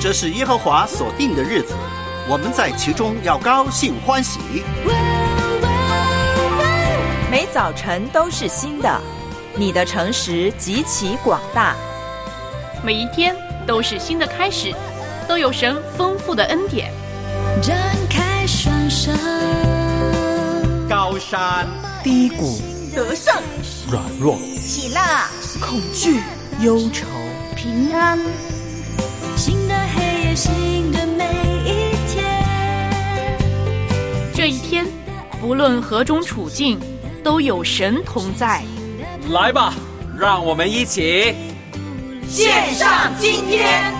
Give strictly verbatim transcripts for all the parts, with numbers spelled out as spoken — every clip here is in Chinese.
这是耶和华所定的日子，我们在其中要高兴欢喜。 每早晨都是新的，你的诚实极其广大。 每一天都是新的开始，都有神丰富的恩典。 展开双手， 高山低谷， 得胜软弱， 喜乐恐惧，忧愁， 平安，新的黑夜，新的每一天。 这一天不论何种处境，都有神同在。 来吧，让我们一起献上今天。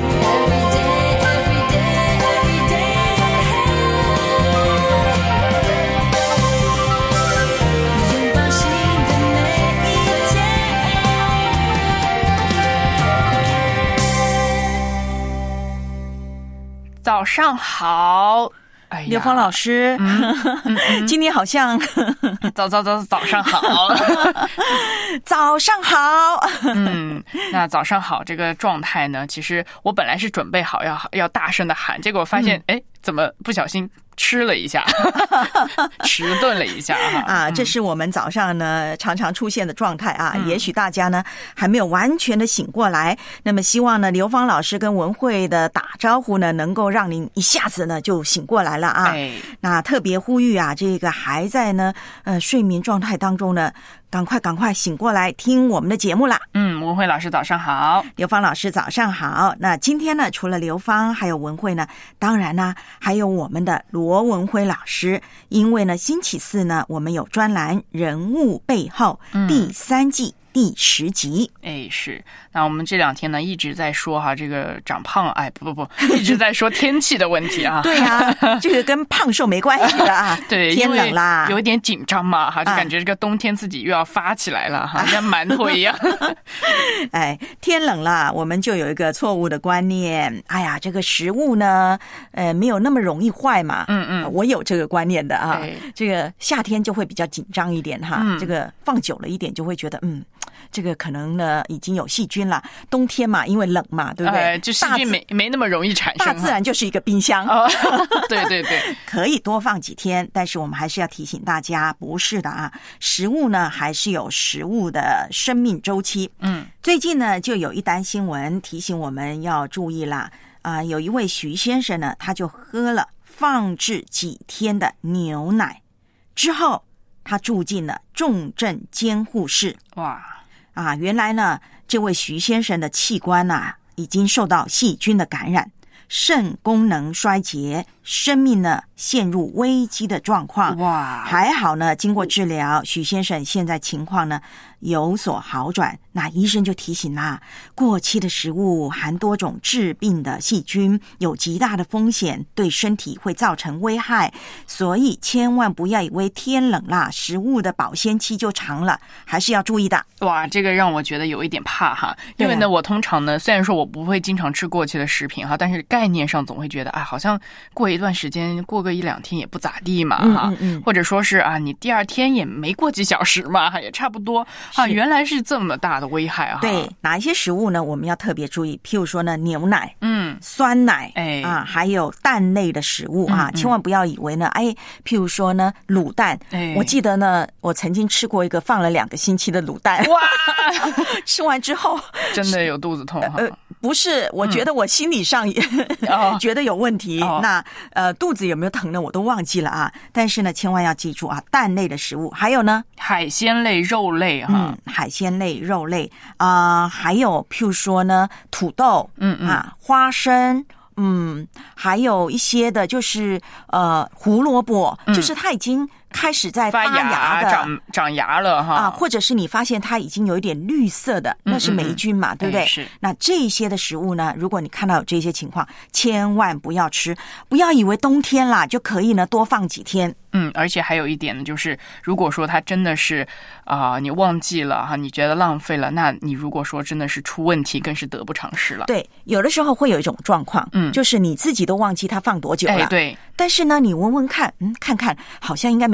早上好，哎呀， 刘芳老师，嗯嗯嗯、今天好像早早早早上好， 早上好。 嗯，那早上好这个状态呢，其实我本来是准备好要要大声的喊，结果发现，哎、嗯，怎么不小心吃了一下，迟钝了一下啊！ 啊，这是我们早上呢常常出现的状态啊。嗯、也许大家呢还没有完全的醒过来，那么希望呢刘芳老师跟文慧的打招呼呢，能够让您一下子呢就醒过来了啊。 哎、 那特别呼吁啊，这个还在呢呃睡眠状态当中呢，赶快赶快醒过来听我们的节目啦。 嗯，文慧老师早上好， 刘芳老师早上好。那今天呢，除了刘芳还有文慧呢，当然呢还有我们的罗文辉老师，因为呢星期四呢我们有专栏人物背后、嗯、第三季第十集。 哎，是。那我们这两天呢一直在说哈，这个长胖，哎，不不不，一直在说天气的问题啊。 对啊，这个跟胖瘦没关系的啊。 对， 天冷啦， 有一点紧张嘛哈，就感觉这个冬天自己又要发起来了哈，像馒头一样。 哎，天冷啦，我们就有一个错误的观念。哎呀，这个食物呢，呃，没有那么容易坏嘛。 嗯嗯， 我有这个观念的啊。 哎、 这个夏天就会比较紧张一点哈， 嗯、 这个放久了一点就会觉得嗯。这个可能呢已经有细菌了，冬天嘛，因为冷嘛，对不对？ 呃、就细菌没没那么容易产生。 大自然就是一个冰箱， 哦、对对对， 可以多放几天，但是我们还是要提醒大家，不是的啊，食物呢还是有食物的生命周期。 嗯， 最近呢就有一单新闻提醒我们要注意啦。啊、呃，有一位徐先生呢，他就喝了放置几天的牛奶之后，他住进了重症监护室。 哇！ 啊，原来呢，这位徐先生的器官啊，已经受到细菌的感染，肾功能衰竭，生命呢陷入危机的状况。 哇！ 还好呢，经过治疗，许先生现在情况呢有所好转。那医生就提醒啦，过期的食物含多种致病的细菌，有极大的风险，对身体会造成危害，所以千万不要以为天冷啦，食物的保鲜期就长了，还是要注意的。 哇，这个让我觉得有一点怕哈，因为呢，我通常呢，虽然说我不会经常吃过期的食品哈，但是概念上总会觉得啊，好像过一段时间，过个一两天也不咋地嘛哈， 嗯嗯嗯， 或者说是啊，你第二天也没过几小时嘛，也差不多啊，原来是这么大的危害啊！ 对，哪一些食物呢？我们要特别注意，譬如说呢，牛奶， 嗯， 酸奶， 哎啊，还有蛋类的食物啊，嗯嗯，千万不要以为呢，哎，譬如说呢，卤蛋， 哎， 我记得呢，我曾经吃过一个放了两个星期的卤蛋， 哇， 吃完之后真的有肚子痛哈。 呃不是，我觉得我心理上也、嗯、觉得有问题。哦、那呃，肚子有没有疼呢？我都忘记了啊。但是呢，千万要记住啊，蛋类的食物，还有呢， 海鲜类、肉类哈、 嗯，海鲜类、肉类啊、呃，还有譬如说呢，土豆， 嗯嗯啊，花生。嗯，还有一些的就是呃胡萝卜、嗯，就是它已经开始在发芽的， 长长芽了哈啊，或者是你发现它已经有一点绿色的，那是霉菌嘛，嗯嗯对不对？ 是。 那这些的食物呢，如果你看到有这些情况，千万不要吃，不要以为冬天啦就可以呢多放几天。 嗯，而且还有一点呢，就是如果说它真的是啊、呃，你忘记了哈，你觉得浪费了，那你如果说真的是出问题，更是得不偿失了。 对，有的时候会有一种状况， 嗯， 就是你自己都忘记它放多久了， 哎，对。 但是呢，你闻闻看，嗯，看看好像应该没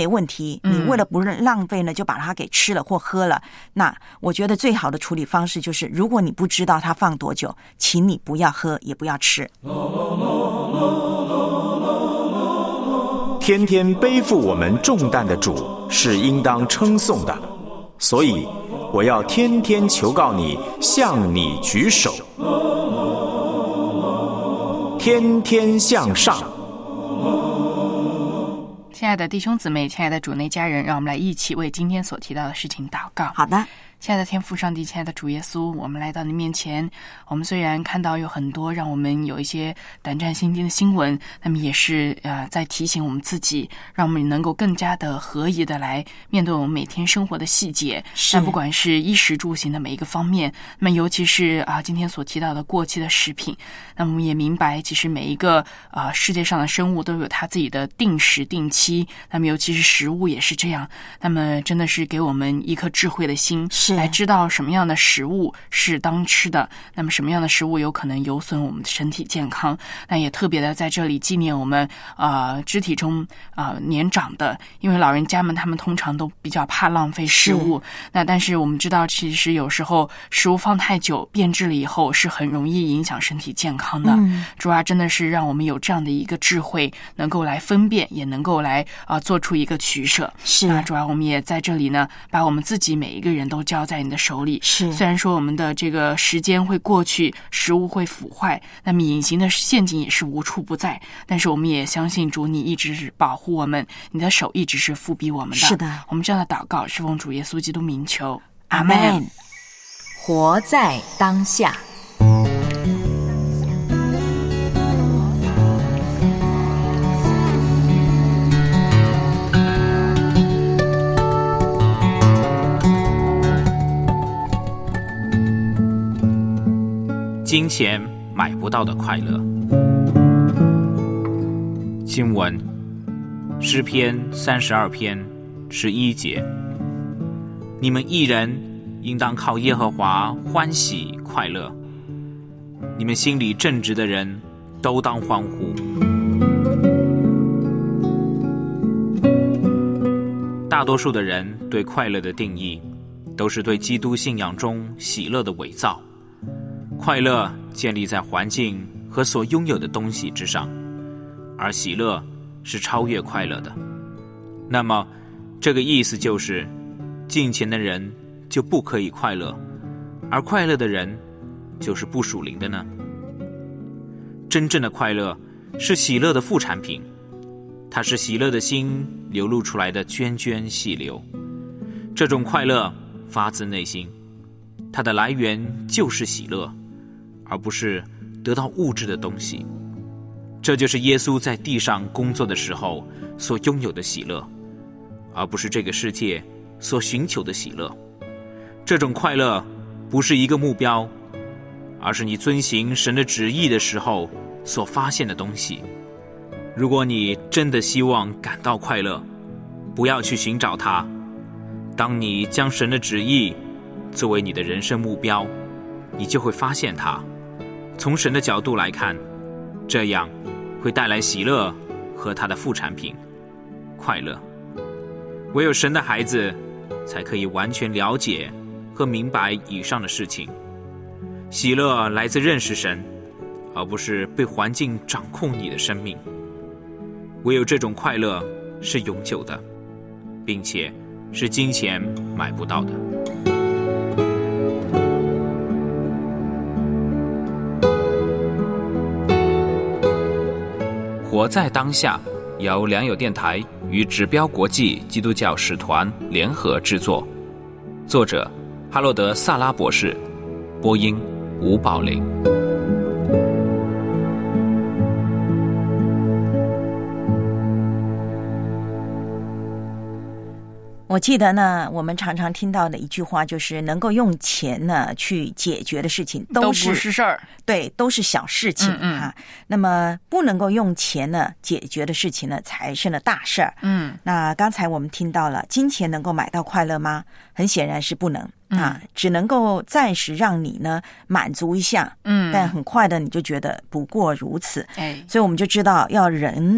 没问题，你为了不浪费呢，就把它给吃了或喝了。那我觉得最好的处理方式就是，如果你不知道它放多久，请你不要喝，也不要吃。 天天背负我们重担的主是应当称颂的，所以我要天天求告你，向你举手，天天向上。 亲爱的弟兄姊妹，亲爱的主内家人，让我们来一起为今天所提到的事情祷告。 好的。 亲爱的天父上帝，亲爱的主耶稣，我们来到你面前，我们虽然看到有很多让我们有一些胆战心惊的新闻，那么也是呃在提醒我们自己，让我们能够更加的合宜的来面对我们每天生活的细节。那不管是衣食住行的每一个方面，那么尤其是啊今天所提到的过期的食品，那么我们也明白，其实每一个啊、呃、世界上的生物都有它自己的定时定期，那么尤其是食物也是这样。那么真的是给我们一颗智慧的心，是来知道什么样的食物是当吃的，那么什么样的食物有可能有损我们的身体健康。那也特别的在这里纪念我们呃肢体中呃年长的，因为老人家们他们通常都比较怕浪费食物，那但是我们知道其实有时候食物放太久变质了以后是很容易影响身体健康的。嗯、主要真的是让我们有这样的一个智慧，能够来分辨，也能够来呃做出一个取舍。是，那主要我们也在这里呢，把我们自己每一个人都交在你的手里。是，虽然说我们的这个时间会过去，食物会腐坏，那么隐形的陷阱也是无处不在，但是我们也相信主，你一直是保护我们，你的手一直是覆庇我们的。是的，我们这样的祷告是奉主耶稣基督名求，阿们。 活在当下。 金钱买不到的快乐。经文诗篇三十二篇十一节，你们义人应当靠耶和华欢喜快乐，你们心里正直的人都当欢呼。大多数的人对快乐的定义都是对基督信仰中喜乐的伪造。快乐建立在环境和所拥有的东西之上，而喜乐是超越快乐的。那么这个意思就是敬虔的人就不可以快乐，而快乐的人就是不属灵的呢？真正的快乐是喜乐的副产品，它是喜乐的心流露出来的涓涓细流。这种快乐发自内心，它的来源就是喜乐，而不是得到物质的东西。这就是耶稣在地上工作的时候所拥有的喜乐，而不是这个世界所寻求的喜乐。这种快乐不是一个目标，而是你遵行神的旨意的时候所发现的东西。如果你真的希望感到快乐，不要去寻找它。当你将神的旨意作为你的人生目标，你就会发现它。从神的角度来看，这样会带来喜乐和它的副产品快乐。唯有神的孩子才可以完全了解和明白以上的事情。喜乐来自认识神，而不是被环境掌控你的生命。唯有这种快乐是永久的，并且是金钱买不到的。活在当下由良友电台与指标国际基督教使团联合制作，作者哈洛德·萨拉博士，播音吴宝林。 我记得呢，我们常常听到的一句话就是能够用钱呢去解决的事情都是都不是事儿， 对，都是小事情啊、嗯嗯。那么不能够用钱呢解决的事情呢，才是呢大事儿。嗯，那刚才我们听到了，金钱能够买到快乐吗？很显然是不能啊，嗯、只能够暂时让你呢满足一下。嗯，但很快的你就觉得不过如此。哎，所以我们就知道要人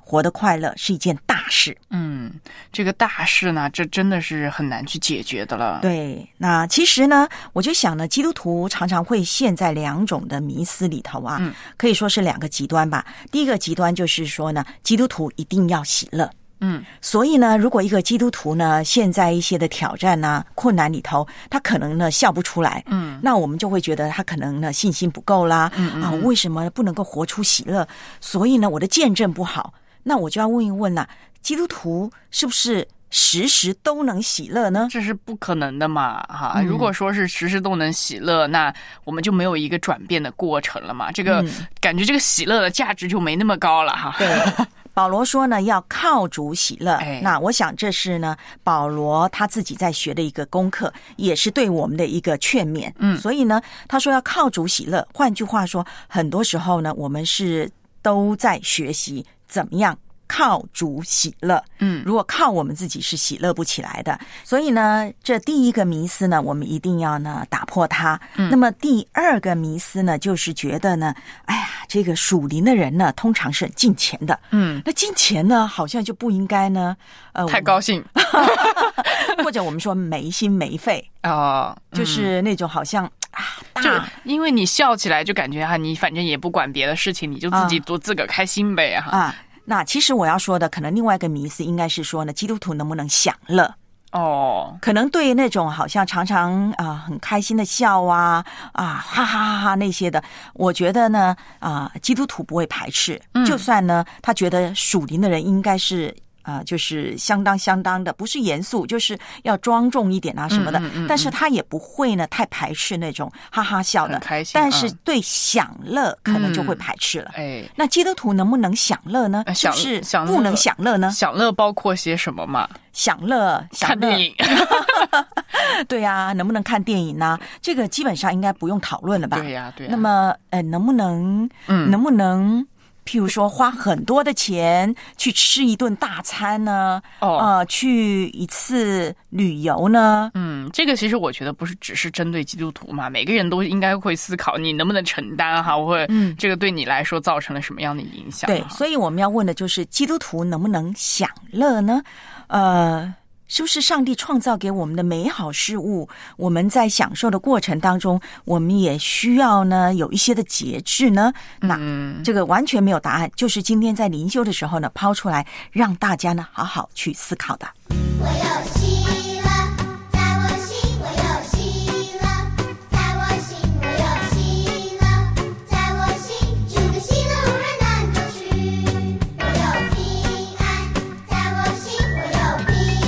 活得快乐是一件大事。 嗯，这个大事呢，这真的是很难去解决的了。 对，那其实呢，我就想呢，基督徒常常会陷在两种的迷思里头啊，嗯、可以说是两个极端吧。第一个极端就是说呢，基督徒一定要喜乐。嗯，所以呢，如果一个基督徒呢陷在一些的挑战啊、困难里头，他可能呢笑不出来。嗯，那我们就会觉得他可能呢信心不够啦。嗯嗯啊，为什么不能够活出喜乐？所以呢，我的见证不好。那我就要问一问啦、啊，基督徒是不是时时都能喜乐呢？ 这是不可能的嘛，哈、嗯！如果说是时时都能喜乐，那我们就没有一个转变的过程了嘛。这个、嗯、感觉这个喜乐的价值就没那么高了哈。 对。保罗说呢，要靠主喜乐。哎、那我想这是呢，保罗他自己在学的一个功课，也是对我们的一个劝勉。嗯，所以呢，他说要靠主喜乐。换句话说，很多时候呢，我们是都在学习怎么样靠主喜乐。嗯，如果靠我们自己是喜乐不起来的。所以呢，这第一个迷思呢，我们一定要呢打破它。嗯，那么第二个迷思呢，就是觉得呢，哎呀，这个属灵的人呢，通常是很敬钱的。嗯，那敬钱呢，好像就不应该呢，呃， 太高兴， 或者我们说没心没肺哦， 嗯、就是那种好像。啊， 就因为你笑起来就感觉啊，你反正也不管别的事情，你就自己多自个儿开心呗哈。 啊，那其实我要说的，可能另外一个迷思应该是说呢，基督徒能不能享乐？哦，可能对那种好像常常啊、呃、很开心的笑啊啊哈哈哈哈那些的，我觉得呢啊、呃、基督徒不会排斥，嗯、就算呢他觉得属灵的人应该是。啊、呃，就是相当相当的，不是严肃，就是要庄重一点啊什么的。嗯嗯嗯、但是他也不会呢太排斥那种哈哈笑的， 很开心。 但是对享乐可能就会排斥了。 嗯、哎， 那基督徒能不能享乐呢？ 享是不能享乐呢？ 享乐包括些什么嘛？ 享乐，享乐看电影。 对呀、啊，能不能看电影呢？这个基本上应该不用讨论了吧？ 对呀、啊，对、啊。 那么，呃，能不能，嗯，能不能？譬如说花很多的钱去吃一顿大餐呢，哦，呃，去一次旅游呢？ 嗯，这个其实我觉得不是只是针对基督徒嘛，每个人都应该会思考你能不能承担哈，或者这个对你来说造成了什么样的影响？ 对，所以我们要问的就是基督徒能不能享乐呢？呃。是不是上帝创造给我们的美好事物，我们在享受的过程当中，我们也需要呢有一些的节制呢？那这个完全没有答案，就是今天在灵修的时候呢抛出来，让大家呢好好去思考的。我有喜乐，在我心，我有喜乐，在我心，我有喜乐，在我心，主的喜乐无人能夺去。我有平安，在我心，我有平安。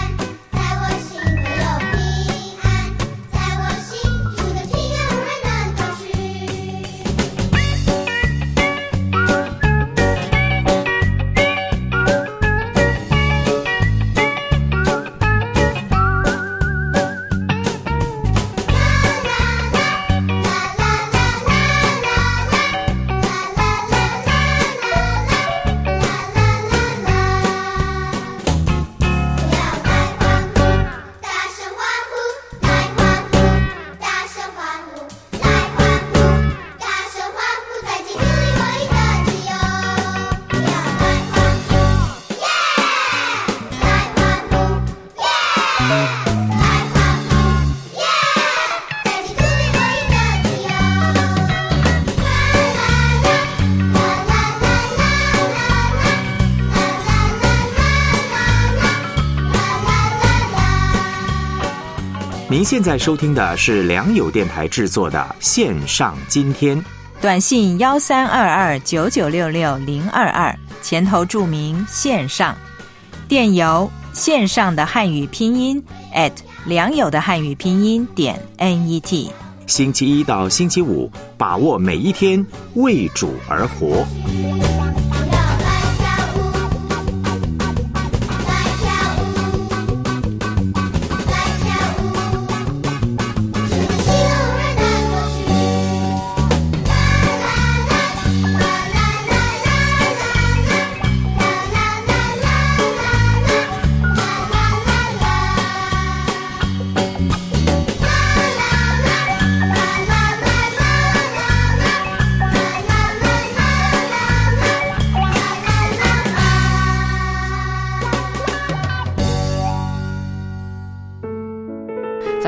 您现在收听的是良友电台制作的线上今天， 短信幺三二二九九六六零二二，前头注明线上，电邮线上的汉语拼音 at 良友的汉语拼音点 net。 星期一到星期五，把握每一天，为主而活。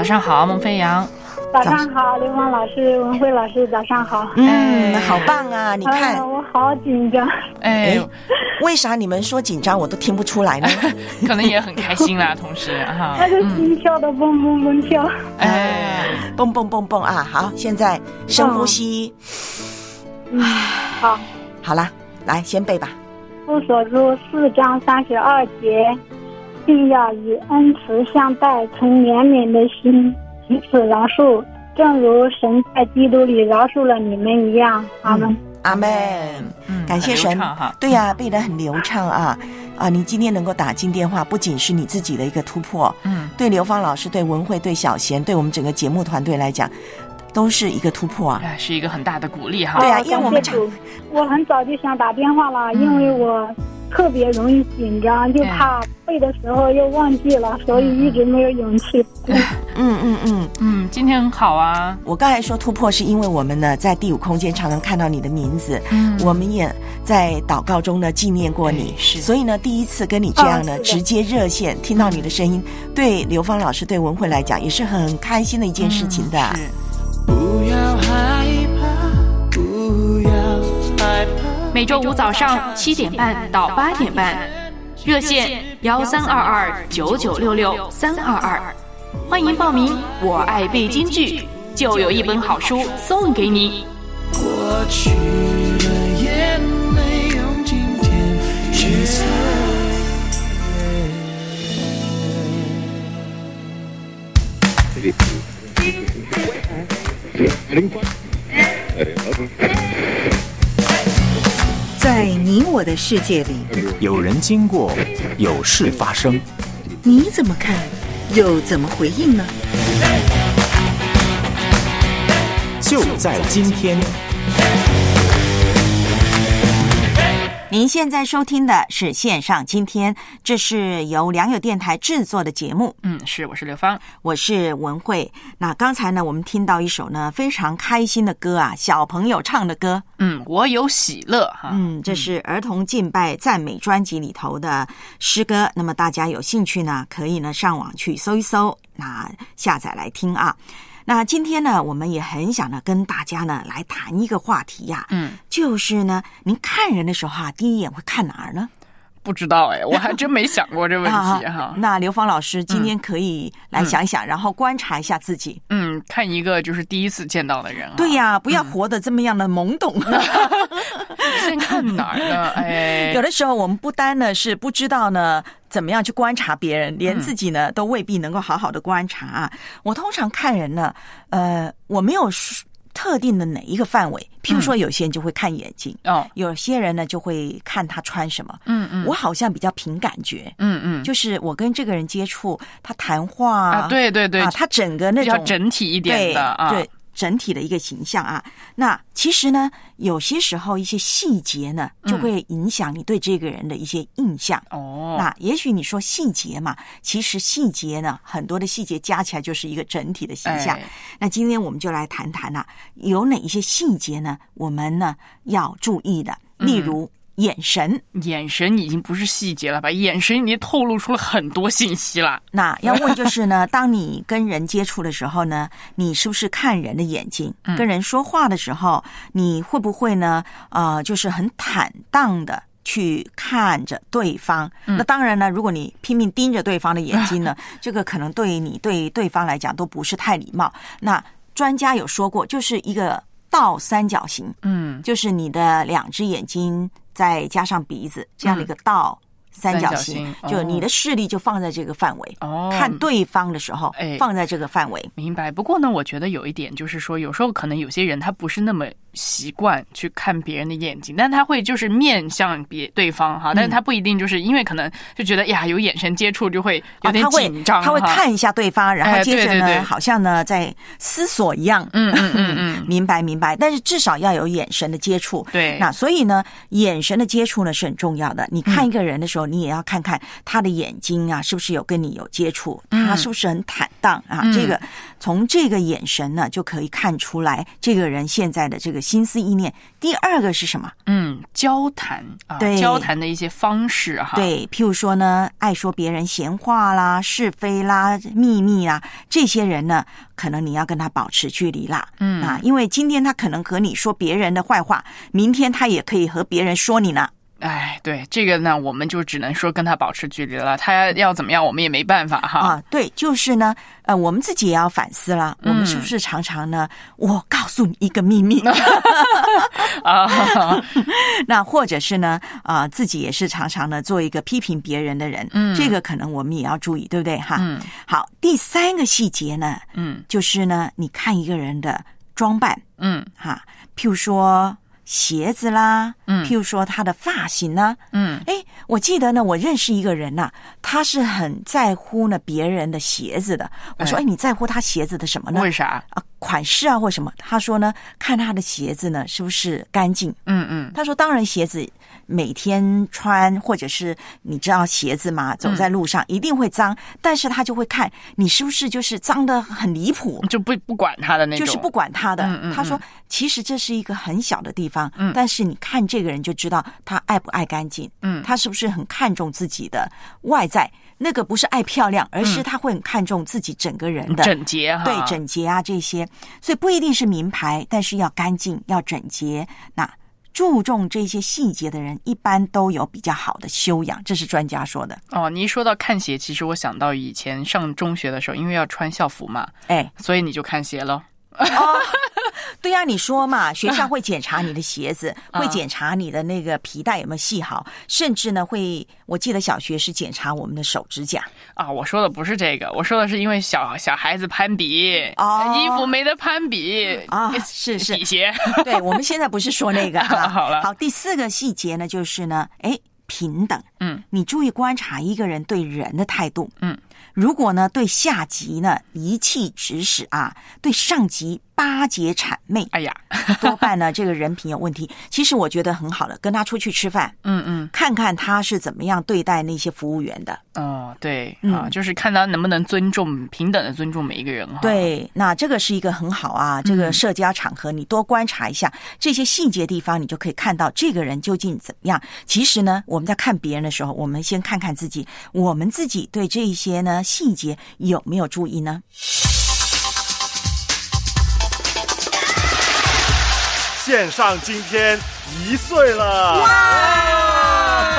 早上好，孟飞扬。 早上好，刘芳老师、文慧老师，早上好。 嗯，好棒啊！你看， 呃、我好紧张。 哎， 为啥你们说紧张我都听不出来呢？ 可能也很开心啦，同时哈。 那个心跳的蹦蹦蹦跳。 哎， 蹦蹦蹦蹦啊！好，现在深呼吸。 嗯，好。 好了，来先背吧。 父所书四章三十二节，并要以恩慈相待，存怜悯的心。彼此饶恕，正如神在基督里饶恕了你们一样。阿门。 阿门。 嗯， 感谢神。对呀、啊，背得很流畅啊啊！你今天能够打进电话，不仅是你自己的一个突破，嗯，对刘芳老师、对文慧、对小贤、对我们整个节目团队来讲，都是一个突破啊， 是一个很大的鼓励哈。 对啊，因为我们我很早就想打电话了，因为我特别容易紧张，就怕背的时候又忘记了，所以一直没有勇气。 嗯嗯嗯嗯，今天很好啊。 我刚才说突破，是因为我们呢在第五空间常常看到你的名字，嗯，我们也在祷告中呢纪念过你，是，所以呢第一次跟你这样呢、哦、直接热线听到你的声音，对刘芳老师、对文慧来讲也是很开心的一件事情的。 嗯、是。 不要害怕，不要害怕。 每周五早上七点半到八点半，热线幺三二二九九六六三二二，欢迎报名。我爱背京剧，就有一本好书送给你。 过去的眼泪用今天去擦。 在你我的世界里， 有人经过，有事发生， 你怎么看，又怎么回应呢？ 就在今天。 您现在收听的是线上今天，这是由良友电台制作的节目。 嗯，是，我是刘芳， 我是文慧。那刚才呢，我们听到一首呢非常开心的歌啊，小朋友唱的歌。 嗯，我有喜乐哈。 嗯，这是儿童敬拜赞美专辑里头的诗歌。那么大家有兴趣呢，可以呢上网去搜一搜，那下载来听啊。那今天呢，我们也很想呢跟大家呢来谈一个话题呀、啊，嗯，就是呢，您看人的时候啊，第一眼会看哪儿呢？ 不知道哎，我还真没想过这问题哈、啊。 那刘芳老师今天可以来想一想、嗯，然后观察一下自己。 嗯，看一个就是第一次见到的人、啊。 对呀，不要活得这么样的懵懂。 嗯、先看哪儿呢？哎， 有的时候我们不单呢是不知道呢怎么样去观察别人，连自己呢、嗯、都未必能够好好的观察啊。我通常看人呢，呃，我没有特定的哪一个范围，譬如说有些人就会看眼睛，哦、嗯，有些人呢就会看他穿什么，嗯嗯，我好像比较凭感觉，嗯嗯，就是我跟这个人接触，他谈话啊，对对对， 啊，他整个那种比较整体一点的啊， 对。整体的一个形象啊，那其实呢，有些时候一些细节呢，就会影响你对这个人的一些印象。哦、嗯，那也许你说细节嘛，其实细节呢，很多的细节加起来就是一个整体的形象。哎、那今天我们就来谈谈啊，有哪一些细节呢，我们呢要注意的，例如。嗯眼神， 眼神已经不是细节了吧？眼神已经透露出了很多信息了。 那要问就是呢，当你跟人接触的时候呢，你是不是看人的眼睛？嗯、跟人说话的时候，你会不会呢？呃，就是很坦荡的去看着对方。嗯、那当然呢，如果你拼命盯着对方的眼睛呢，这个可能对你对对方来讲都不是太礼貌。那专家有说过，就是一个倒三角形，嗯，就是你的两只眼睛。再加上鼻子这样的一个倒三角形，嗯、角形就你的视力就放在这个范围，哦、看对方的时候，哎，放在这个范围。 明白。不过呢，我觉得有一点就是说，有时候可能有些人他不是那么习惯去看别人的眼睛，但他会就是面向别对方哈，但是他不一定就是因为可能就觉得呀有眼神接触就会有点紧张、哦， 他会他会看一下对方，然后接着呢， 哎、对对对好像呢在思索一样。 嗯嗯嗯嗯， 明白明白。但是至少要有眼神的接触。 对， 那所以呢，眼神的接触呢是很重要的。你看一个人的时候，嗯、你也要看看他的眼睛啊，是不是有跟你有接触，嗯、他是不是很坦荡啊？嗯、这个从这个眼神呢就可以看出来这个人现在的这个心思意念。第二个是什么？ 嗯，交谈啊， 对， 交谈的一些方式哈。 对，譬如说呢，爱说别人闲话啦、是非啦、秘密啦，这些人呢，可能你要跟他保持距离啦。嗯啊，因为今天他可能和你说别人的坏话，明天他也可以和别人说你呢。 哎，对这个呢，我们就只能说跟他保持距离了。他要怎么样，我们也没办法哈。 啊，对，就是呢，呃，我们自己也要反思了。嗯、我们是不是常常呢？我告诉你一个秘密啊，那或者是呢，啊、呃，自己也是常常呢做一个批评别人的人。嗯，这个可能我们也要注意，对不对？哈。嗯。好，第三个细节呢，嗯，就是呢，你看一个人的装扮，嗯，哈，譬如说。鞋子啦，嗯，譬如说他的发型呢，嗯，哎，我记得呢，我认识一个人呐、啊，他是很在乎呢别人的鞋子的。我说，哎，你在乎他鞋子的什么呢？ 为啥啊？款式啊，或什么？他说呢，看他的鞋子呢是不是干净？嗯嗯。他说，当然鞋子每天穿，或者是你知道鞋子嘛，走在路上一定会脏，嗯、但是他就会看你是不是就是脏得很离谱， 就不不管他的那种， 就是不管他的。嗯嗯嗯他说，其实这是一个很小的地方，嗯，但是你看这个人就知道他爱不爱干净，嗯，他是不是很看重自己的外在。那个不是爱漂亮，而是他会很看重自己整个人的、 嗯、整洁哈， 对整洁啊这些，所以不一定是名牌，但是要干净、要整洁。那注重这些细节的人，一般都有比较好的修养，这是专家说的。 哦，你一说到看鞋，其实我想到以前上中学的时候，因为要穿校服嘛， 哎， 所以你就看鞋咯。 哦，对呀、啊，你说嘛，学校会检查你的鞋子，会检查你的那个皮带有没有系好，甚至呢会，我记得小学是检查我们的手指甲啊。我说的不是这个，我说的是因为小小孩子攀比，哦，衣服没得攀比啊，是是底鞋。 对，我们现在不是说那个、啊、 好了。 好，第四个细节呢，就是呢，哎，平等。嗯，你注意观察一个人对人的态度。嗯。如果呢对下级呢一气指使啊，对上级巴结谄媚， 哎呀， 多半呢这个人品有问题。其实我觉得很好了，跟他出去吃饭，嗯嗯，看看他是怎么样对待那些服务员的。 哦，对、嗯、啊，就是看他能不能尊重平等的尊重每一个人哈。 对，那这个是一个很好啊，这个社交场合你多观察一下、嗯、这些细节地方，你就可以看到这个人究竟怎么样。其实呢，我们在看别人的时候，我们先看看自己，我们自己对这一些呢细节有没有注意呢？ 线上今天一岁了， 哇！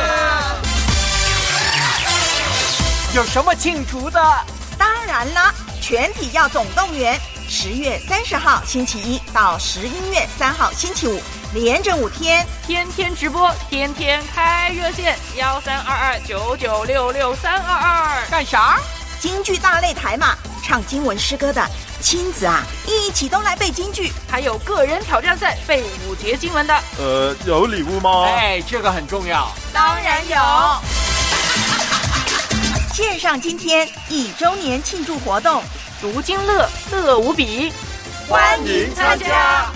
有什么庆祝的？ 当然啦，全体要总动员！十月三十号星期一到十一月三号星期五，连着五天， 天天直播，天天开热线幺三二二九九六六三二二， 干啥？京剧大擂台嘛，唱经文诗歌的亲子啊，一起都来背京剧， 还有个人挑战赛背五节经文的。 呃，有礼物吗？ 哎，这个很重要。 当然有。线上今天一周年庆祝活动， 读经乐，乐无比， 欢迎参加。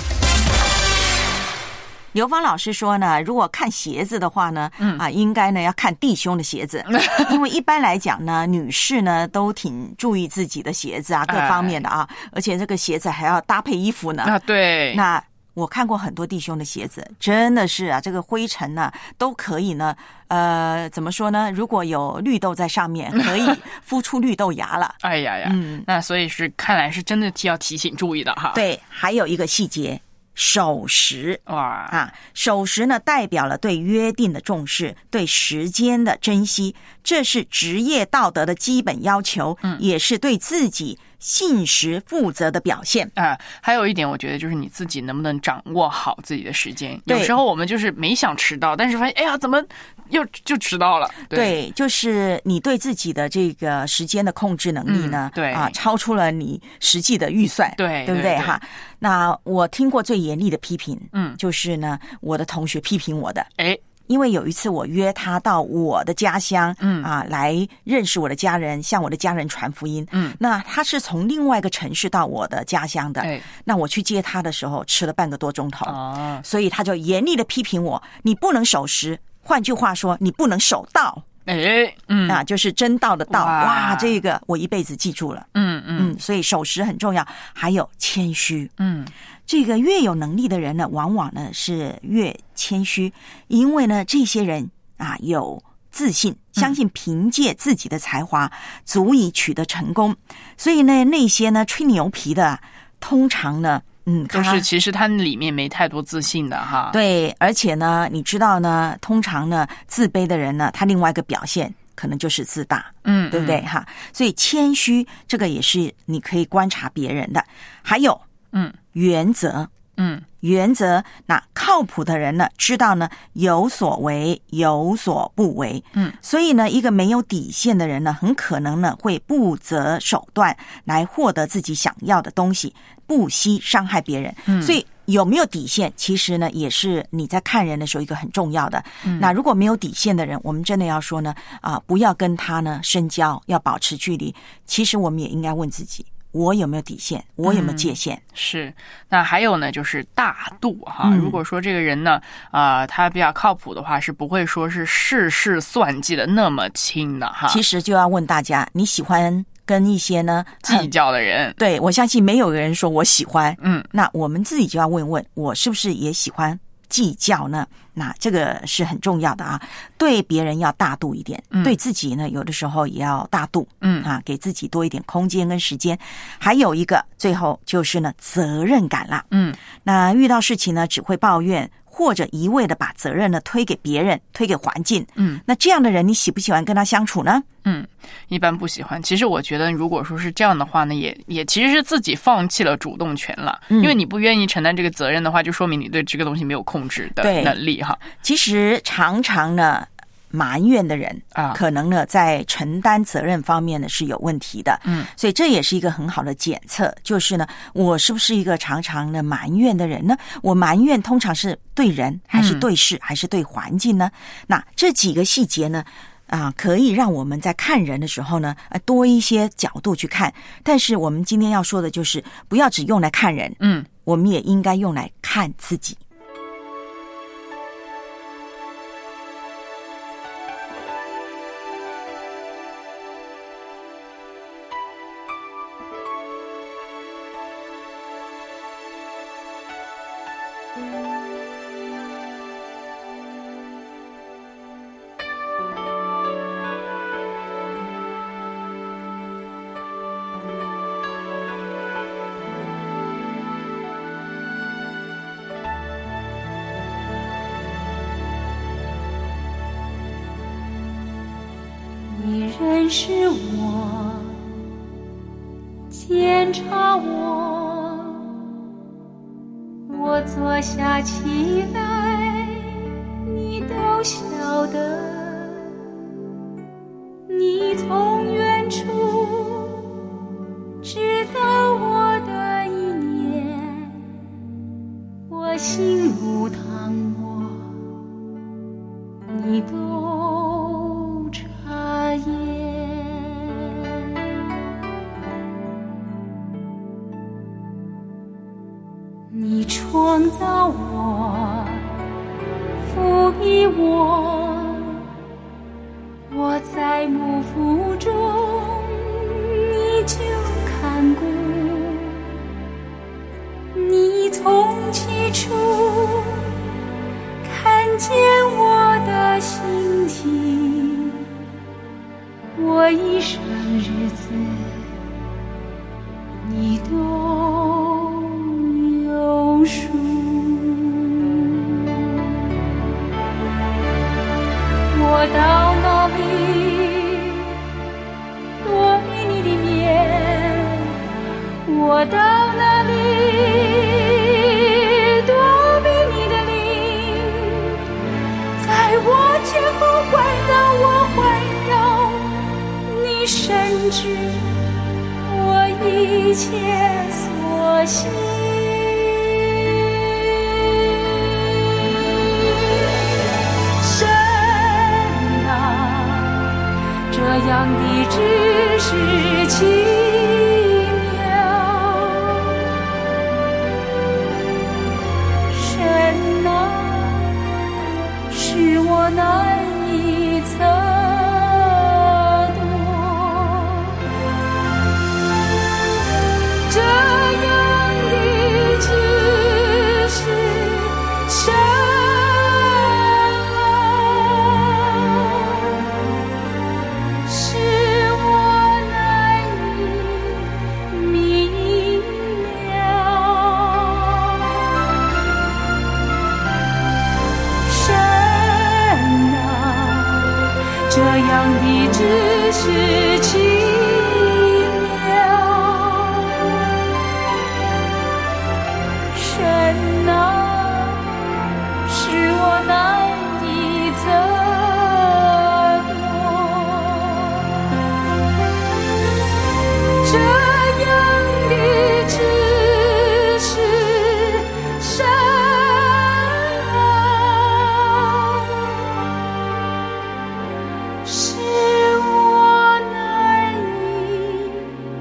刘芳老师说呢，如果看鞋子的话呢，嗯啊，应该呢要看弟兄的鞋子，因为一般来讲呢，女士呢都挺注意自己的鞋子啊，各方面的啊，而且这个鞋子还要搭配衣服呢。 啊，对。 那我看过很多弟兄的鞋子，真的是啊，这个灰尘呢都可以呢，呃，怎么说呢？如果有绿豆在上面，可以孵出绿豆芽了。 哎呀呀，嗯，那所以是看来是真的要提醒注意的哈。 对，还有一个细节。守时哇啊，守时呢代表了对约定的重视，对时间的珍惜，这是职业道德的基本要求，嗯，也是对自己信实负责的表现啊。还有一点，我觉得就是你自己能不能掌握好自己的时间。有时候我们就是没想迟到，但是发现哎呀，怎么又就迟到了？ 对，对就是你对自己的这个时间的控制能力呢，嗯、对啊，超出了你实际的预算， 对， 对不对哈？那我听过最严厉的批评，嗯，就是呢，我的同学批评我的，哎。因为有一次我约他到我的家乡，嗯啊，来认识我的家人，向我的家人传福音。嗯，那他是从另外一个城市到我的家乡的，哎，那我去接他的时候迟了半个多钟头，哦，所以他就严厉的批评我，你不能守时，换句话说，你不能守道。 哎，嗯， 啊，就是真道的道，哇，哇这个我一辈子记住了。嗯嗯嗯，所以守时很重要，还有谦虚。嗯。 这个越有能力的人呢，往往呢是越谦虚，因为呢这些人啊有自信，相信凭借自己的才华足以取得成功，所以呢那些呢吹牛皮的，通常呢嗯， 都是其实他里面没太多自信的哈。 对，而且呢，你知道呢，通常呢，自卑的人呢，他另外一个表现可能就是自大， 嗯， 对不对哈？所以谦虚这个也是你可以观察别人的。还有， 嗯， 原则， 嗯， 原则，那靠谱的人呢，知道呢有所为有所不为， 嗯， 所以呢，一个没有底线的人呢，很可能呢会不择手段来获得自己想要的东西。不惜伤害别人， 嗯， 所以有没有底线，其实呢，也是你在看人的时候一个很重要的。 嗯， 那如果没有底线的人，我们真的要说呢，啊，不要跟他呢深交，要保持距离。其实我们也应该问自己，我有没有底线，我有没有界限？ 嗯，是。那还有呢，就是大度哈。 嗯， 如果说这个人呢，啊、呃，他比较靠谱的话，是不会说是事事算计的那么轻的哈。 其实就要问大家，你喜欢跟一些呢计较的人， 对，我相信没有人说我喜欢， 嗯， 那我们自己就要问问，我是不是也喜欢计较呢？那这个是很重要的啊，对别人要大度一点， 嗯， 对自己呢，有的时候也要大度， 嗯啊，给自己多一点空间跟时间。还有一个，最后就是呢，责任感啦， 嗯， 那遇到事情呢，只会抱怨，或者一味的把责任呢推给别人，推给环境， 嗯， 那这样的人，你喜不喜欢跟他相处呢？ 嗯，一般不喜欢。其实我觉得，如果说是这样的话呢，也也其实是自己放弃了主动权了， 嗯， 因为你不愿意承担这个责任的话，就说明你对这个东西没有控制的能力哈。 其实常常呢，埋怨的人啊， 可能呢在承担责任方面呢是有问题的， 嗯， 所以这也是一个很好的检测，就是呢，我是不是一个常常的埋怨的人呢？我埋怨通常是对人，还是对事，嗯，还是对环境呢？那这几个细节呢？啊，可以让我们在看人的时候呢，呃，多一些角度去看。但是我们今天要说的就是，不要只用来看人， 嗯， 我们也应该用来看自己。 你认识我，检查我，我坐下起来，你都晓得。你从远处知道我的一念，我心如汤锅，你都察言。你创造我，赋予我，我在幕府中你就看顾。你从起初看见我的心情，我一生日子你都有数。我到哪里躲避你的面，我到哪里躲避你的灵，在我前后环绕我环绕你，深知我一切所行。这样的知识奇妙，神啊，使我难以测度。这样的知神啊，使我难以明了。神啊，这样的知识奇妙。神啊，使我难以测摸，这样的知识，神啊，使我难以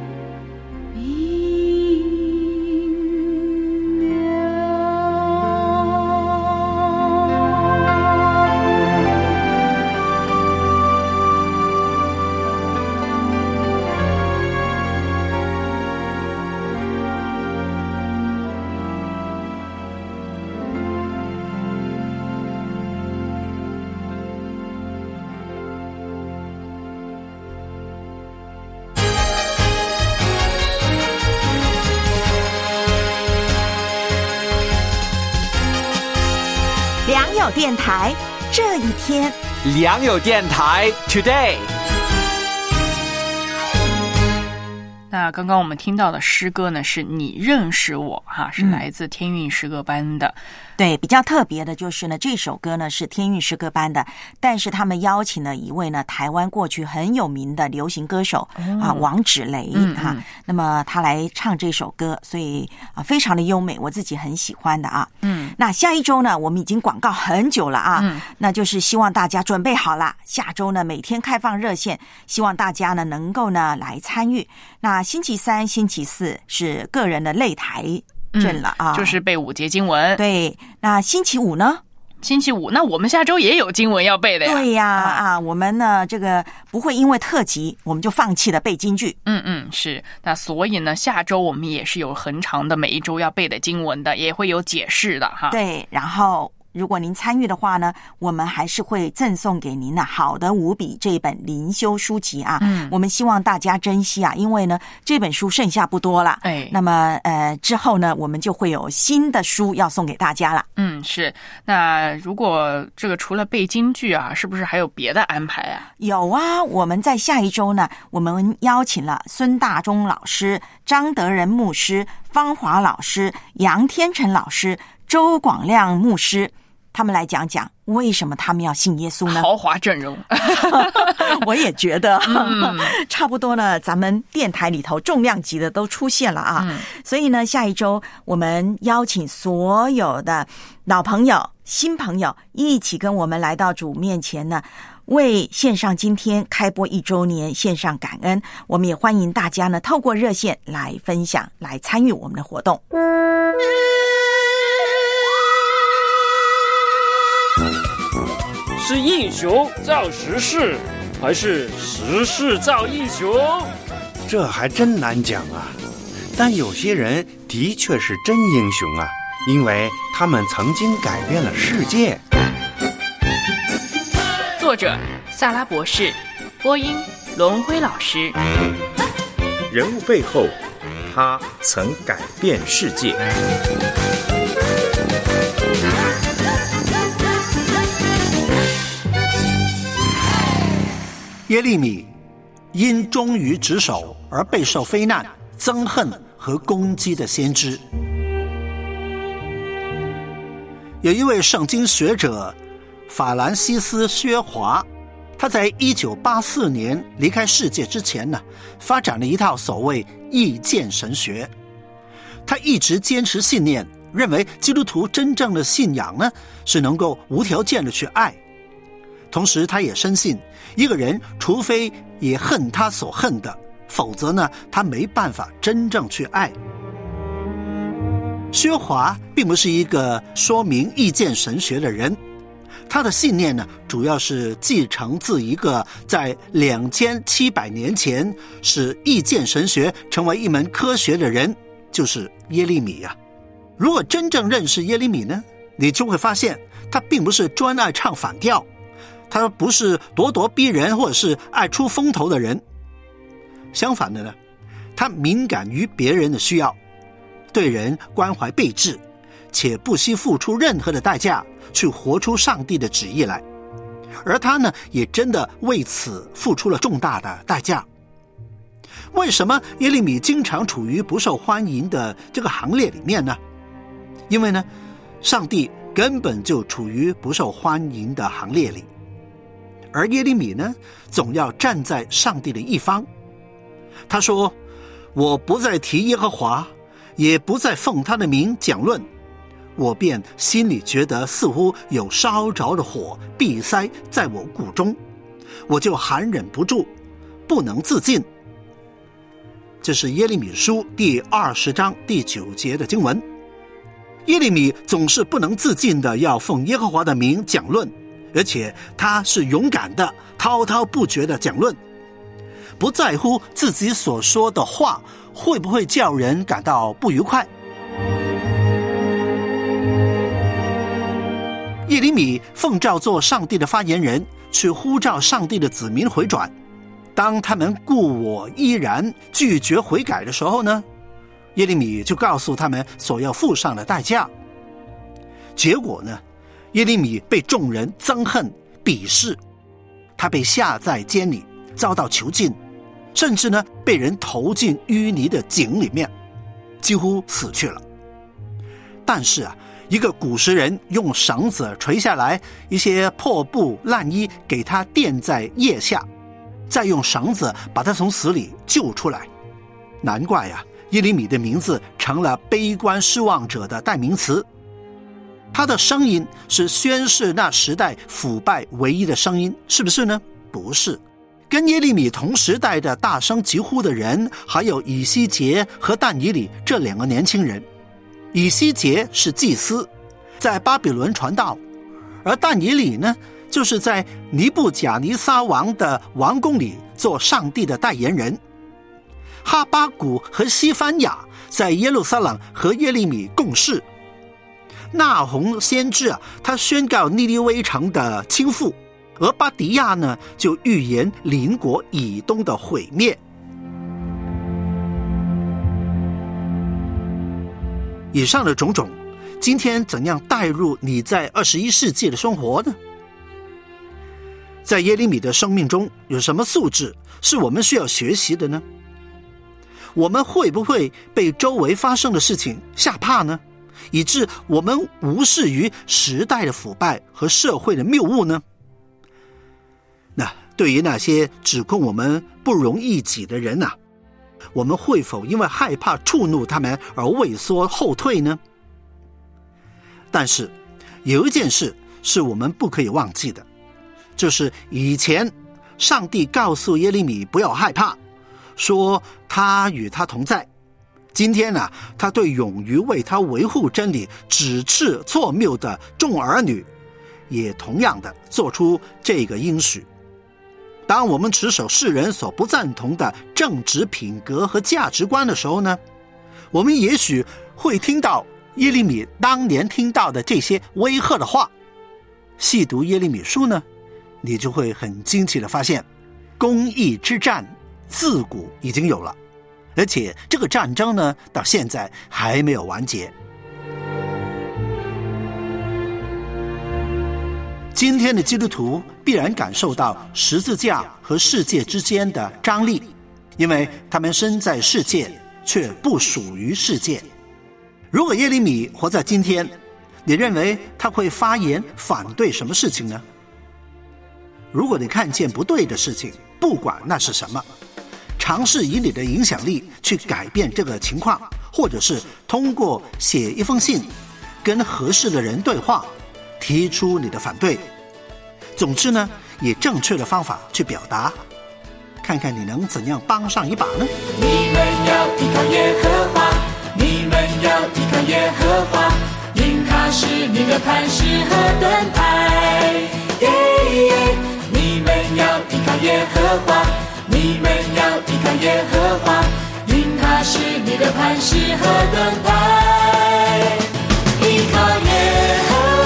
良友电台这一天， 良友电台 Today。 那刚刚我们听到的诗歌呢，是你认识我哈，是来自天韵诗歌班的。 对，比较特别的就是呢，这首歌呢是天韵诗歌班的，但是他们邀请了一位呢台湾过去很有名的流行歌手、哦、啊王芷蕾、嗯、哈、嗯，那么他来唱这首歌，所以啊非常的优美，我自己很喜欢的啊。嗯，那下一周呢，我们已经广告很久了啊，嗯，那就是希望大家准备好了，下周呢每天开放热线，希望大家呢能够呢来参与。那星期三、星期四是个人的擂台阵了啊、 嗯，就是背五节经文。 对，那星期五呢？ 星期五，那我们下周也有经文要背的呀。 对呀，啊，啊我们呢这个不会因为特辑我们就放弃了背金句。 嗯嗯，是。那所以呢，下周我们也是有很长的每一周要背的经文的，也会有解释的哈。 对，然后如果您参与的话呢，我们还是会赠送给您呢好的无比这一本灵修书籍啊。嗯，我们希望大家珍惜啊，因为呢这本书剩下不多了。哎，那么呃之后呢，我们就会有新的书要送给大家了。 嗯，是。那如果这个除了背金句啊，是不是还有别的安排啊？ 有啊，我们在下一周呢，我们邀请了孙大中老师、张德仁牧师、方华老师、杨天成老师、周广亮牧师。他们来讲讲为什么他们要信耶稣呢？ 豪华阵容我也觉得、 嗯、 差不多呢，咱们电台里头重量级的都出现了啊、嗯、所以呢下一周我们邀请所有的老朋友新朋友一起跟我们来到主面前呢，为线上今天开播一周年线上感恩。我们也欢迎大家呢透过热线来分享来参与我们的活动。 是英雄造时势，还是时势造英雄？ 这还真难讲啊。但有些人的确是真英雄啊，因为他们曾经改变了世界。 作者萨拉博士，播音龙辉老师。 人物背后，他曾改变世界。 耶利米因忠于职守而备受非难、憎恨和攻击的先知。有一位圣经学者法兰西斯·薛华，他在一九八四年离开世界之前呢，发展了一套所谓意见神学。他一直坚持信念，认为基督徒真正的信仰呢，是能够无条件的去爱。同时他也深信，一个人除非也恨他所恨的，否则呢，他没办法真正去爱。薛华并不是一个说明意见神学的人，他的信念呢，主要是继承自一个在两千七百年前使意见神学成为一门科学的人，就是耶利米啊。如果真正认识耶利米呢， 你就会发现他并不是专爱唱反调，他不是咄咄逼人或者是爱出风头的人。相反的呢，他敏感于别人的需要，对人关怀备至，且不惜付出任何的代价去活出上帝的旨意来。而他呢，也真的为此付出了重大的代价。为什么耶利米经常处于不受欢迎的这个行列里面呢？因为呢，上帝根本就处于不受欢迎的行列里，而耶利米呢，总要站在上帝的一方。他说：我不再提耶和华，也不再奉他的名讲论，我便心里觉得似乎有烧着的火闭塞在我骨中，我就含忍不住，不能自禁。这是耶利米书第二十章第九节的经文。耶利米总是不能自禁的要奉耶和华的名讲论，而且他是勇敢的滔滔不绝的讲论，不在乎自己所说的话会不会叫人感到不愉快。耶利米奉召做上帝的发言人，去呼召上帝的子民回转。当他们故我依然拒绝悔改的时候呢，耶利米就告诉他们所要付上的代价。结果呢，耶利米被众人憎恨鄙视，他被下在监里，遭到囚禁，甚至呢被人投进淤泥的井里面，几乎死去了。但是啊，一个古时人用绳子垂下来一些破布烂衣给他垫在腋下，再用绳子把他从死里救出来。难怪啊，耶利米的名字成了悲观失望者的代名词。他的声音是宣示那时代腐败唯一的声音，是不是呢？不是。跟耶利米同时代的大声疾呼的人，还有以西结和但以理这两个年轻人。以西结是祭司，在巴比伦传道，而但以理呢，就是在尼布甲尼撒王的王宫里做上帝的代言人。哈巴谷和西番雅在耶路撒冷和耶利米共事。那鸿先知啊，他宣告尼尼微城的倾覆，而巴迪亚呢，就预言邻国以东的毁灭。以上的种种，今天怎样带入你在二十一世纪的生活呢？在耶利米的生命中，有什么素质是我们需要学习的呢？我们会不会被周围发生的事情吓怕呢？以致我们无视于时代的腐败和社会的谬误呢？那对于那些指控我们不容异己的人啊，我们会否因为害怕触怒他们而畏缩后退呢？但是有一件事是我们不可以忘记的，就是以前上帝告诉耶利米不要害怕，说他与他同在。今天呢、啊，他对勇于为他维护真理、指斥错谬的众儿女，也同样的做出这个应许。当我们持守世人所不赞同的正直品格和价值观的时候呢，我们也许会听到耶利米当年听到的这些威吓的话。细读耶利米书呢，你就会很惊奇的发现，公义之战自古已经有了，而且这个战争呢，到现在还没有完结。今天的基督徒必然感受到十字架和世界之间的张力，因为他们身在世界，却不属于世界。如果耶利米活在今天，你认为他会发言反对什么事情呢？如果你看见不对的事情，不管那是什么，尝试以你的影响力去改变这个情况，或者是通过写一封信跟合适的人对话，提出你的反对。总之呢，以正确的方法去表达，看看你能怎样帮上一把呢？ 你们要依靠耶和华，你们要依靠耶和华，因他是你的磐石和盾牌。耶耶，你们要依靠耶和华，你们要依靠耶和华，因他是你的磐石和盾牌。依靠耶和华，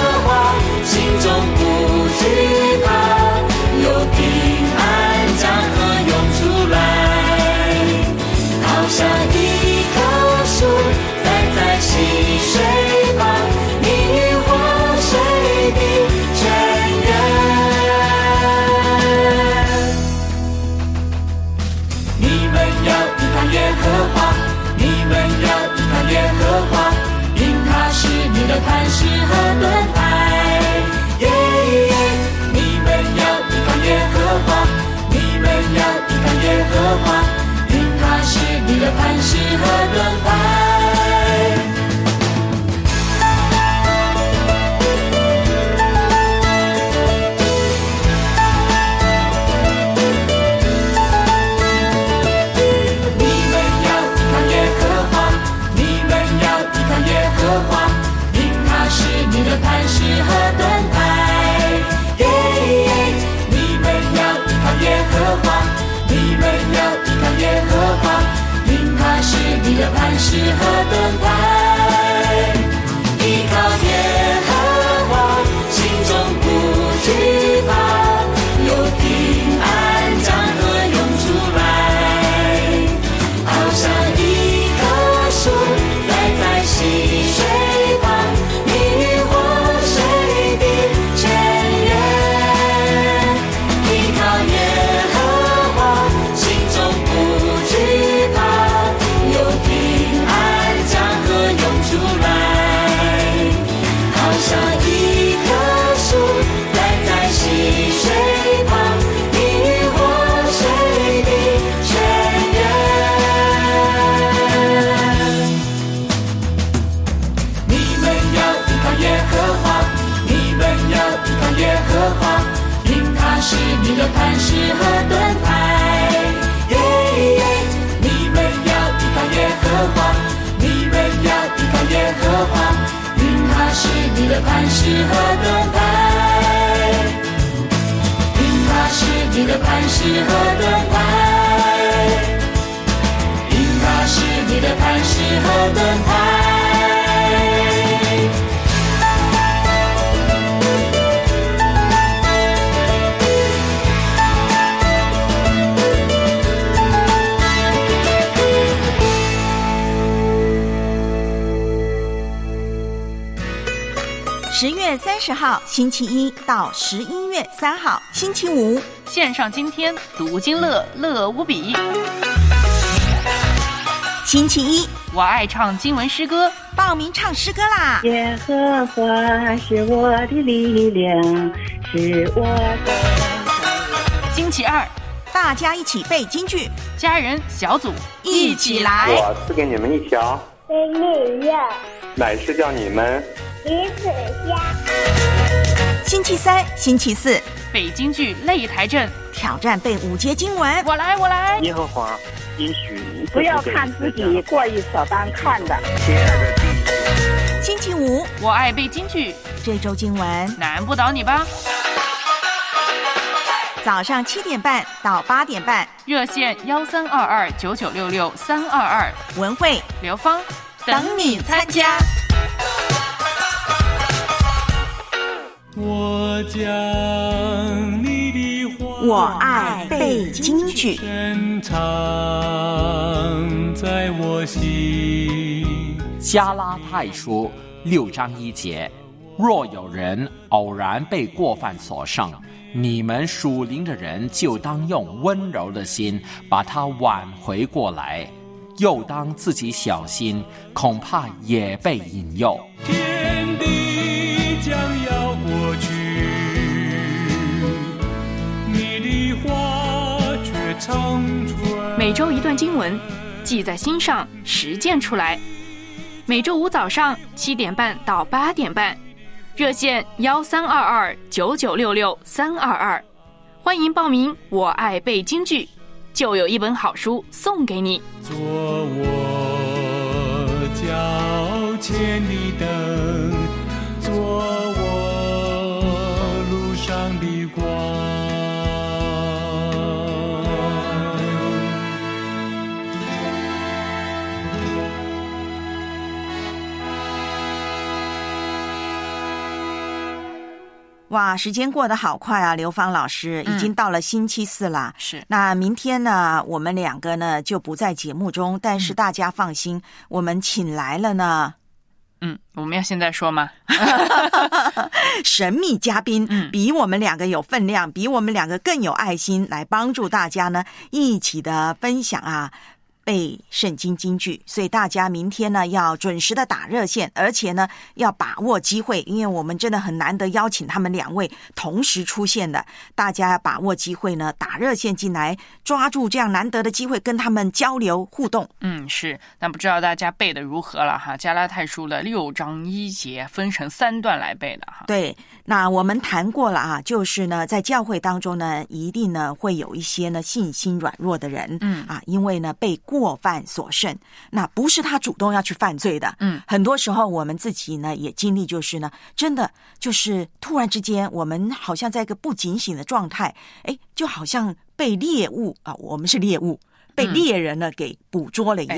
石和盾牌，依靠耶和华，心中不惧怕，有平安江河涌出来，好像一棵树栽在溪水旁，你活水的泉源，依靠耶和华，心中不惧怕，有平安江河涌出来，好像一棵树栽在溪水旁，你活水的泉源。你们要依靠耶和华，你们要依靠耶和华，因他是你的磐石和盾牌。耶耶，你们要依靠耶和华，你们要依靠耶和华，因他是你的磐石和盾牌。因他是你的磐石和盾牌，因他是你的磐石和盾牌。 十月三十号星期一到十一月三号星期五， 线上今天读经乐，乐无比。 星期一， 我爱唱经文诗歌， 报名唱诗歌啦！ 耶和华是我的力量，是我的。 星期二， 大家一起背京剧， 家人小组一起来。 我赐给你们一条真理肉， 乃是叫你们彼此相。 星期三、星期四， 背京剧擂台阵， 挑战背五节经文。 我来，我来。 耶和华应许不要看自己过于所当看的。 亲爱的弟兄， 星期五， 我爱背京剧， 这周经文难不倒你吧？ 早上七点半到八点半， 热线幺三二二九九六六三二二， 文慧、 刘芳等你参加。 我将你的话， 我爱背京剧， 深藏在我心。 加拉太书六章一节，若有人偶然被过犯所胜，你们属灵的人就当用温柔的心把他挽回过来，又当自己小心，恐怕也被引诱。 天地将要过去，你的话却长存。 每周一段经文，记在心上，实践出来。每周五早上七点半到八点半，热线幺三二二九九六六三二二，欢迎报名。我爱背京剧，就有一本好书送给你。 做我脚前的灯，做我路上的光。 哇，时间过得好快啊！刘芳老师，已经到了星期四啦。 是， 那明天呢，我们两个呢就不在节目中，但是大家放心，嗯、我们请来了呢。 嗯，我们要现在说吗？ 神秘嘉宾， 嗯， 比我们两个有分量，比我们两个更有爱心，来帮助大家呢一起的分享啊。背圣经金句，所以大家明天呢要准时的打热线，而且呢要把握机会，因为我们真的很难得邀请他们两位同时出现的，大家要把握机会呢打热线进来，抓住这样难得的机会跟他们交流互动。 嗯，是，那不知道大家背的如何了哈？加拉太书的六章一节分成三段来背的哈。 对，那我们谈过了啊，就是呢在教会当中呢，一定呢会有一些呢信心软弱的人， 嗯啊，因为呢被过犯所胜，那不是他主动要去犯罪的。 嗯， 很多时候我们自己呢也经历，就是呢，真的就是突然之间，我们好像在一个不警醒的状态，哎，就好像被猎物啊，我们是猎物，被猎人呢给捕捉了一样。 哎